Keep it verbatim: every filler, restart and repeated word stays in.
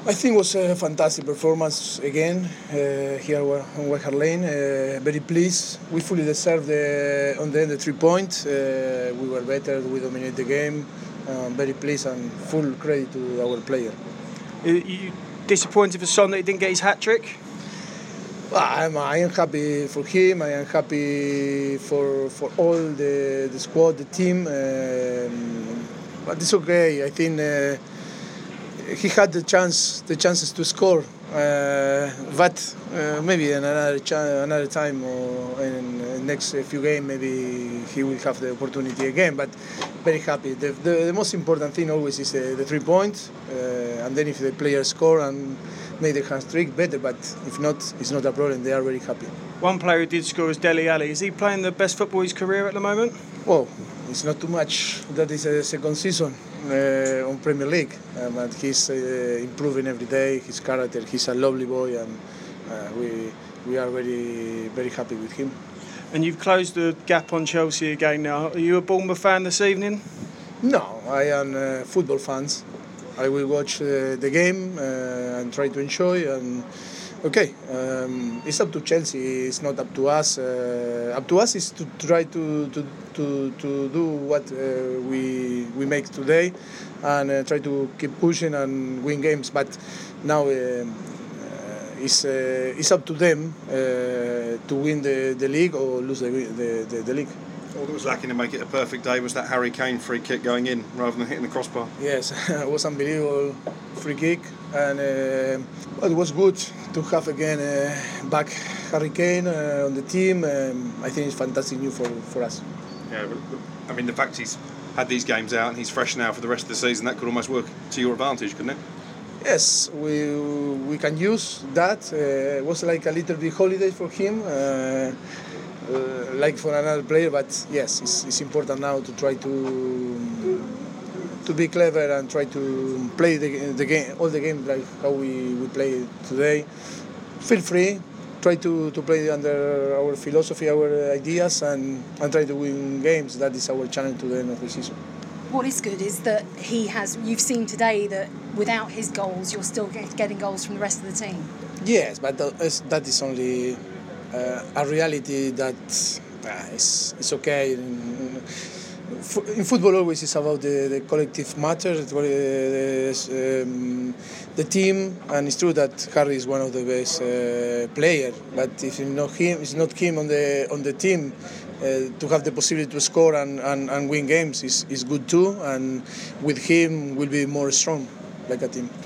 I think it was a fantastic performance again uh, here on White Hart Lane. Uh, very pleased. We fully deserved the, on the end the three points. Uh, we were better. We dominated the game. Um, very pleased and full credit to our player. Are you disappointed for Son that he didn't get his hat trick? Well, I'm, I am happy for him. I am happy for for all the, the squad, the team. Um, but it's okay. I think. Uh, He had the chance, the chances to score, uh, but uh, maybe another ch- another time or in the next few games, maybe he will have the opportunity again. But very happy. The, the, the most important thing always is the, the three points, uh, and then if the players score and make the hand trick, better. But if not, it's not a problem. They are very happy. One player who did score is Dele Alli. Is he playing the best football of his career at the moment? Well, it's not too much. That is a second season uh, on Premier League, um, and he's uh, improving every day. His character, he's a lovely boy, and uh, we we are very very happy with him. And you've closed the gap on Chelsea again now. Are you a Bournemouth fan this evening? No, I am uh, football fans. I will watch uh, the game uh, and try to enjoy. And okay, um, it's up to Chelsea. It's not up to us. Uh, up to us is to try to to, to, to do what uh, we we make today, and uh, try to keep pushing and win games. But now uh, uh, it's uh, it's up to them uh, to win the, the league or lose the the, the, the league. All that was lacking to make it a perfect day was that Harry Kane free kick going in rather than hitting the crossbar. Yes, it was unbelievable free kick, and uh, well, it was good to have again uh, back Harry Kane uh, on the team. Um, I think it's fantastic news for, for us. Yeah, I mean the fact he's had these games out and he's fresh now for the rest of the season, that could almost work to your advantage, couldn't it? Yes, we we can use that. Uh, it was like a little bit holiday for him. Uh, Uh, like for another player, but yes, it's, it's important now to try to to be clever and try to play the, the game, all the games like how we, we play today. Feel free, try to, to play under our philosophy, our ideas, and, and try to win games. That is our challenge to the end of the season. What is good is that he has, you've seen today that without his goals, you're still getting goals from the rest of the team. Yes, but that is only Uh, a reality that uh, is it's okay. In, in football, always it's about the, the collective matter, the, um, the team, and it's true that Harry is one of the best uh, players. But if it's not him, it's not him on the on the team. Uh, to have the possibility to score and, and, and win games is, is good too, and with him we'll be more strong like a team.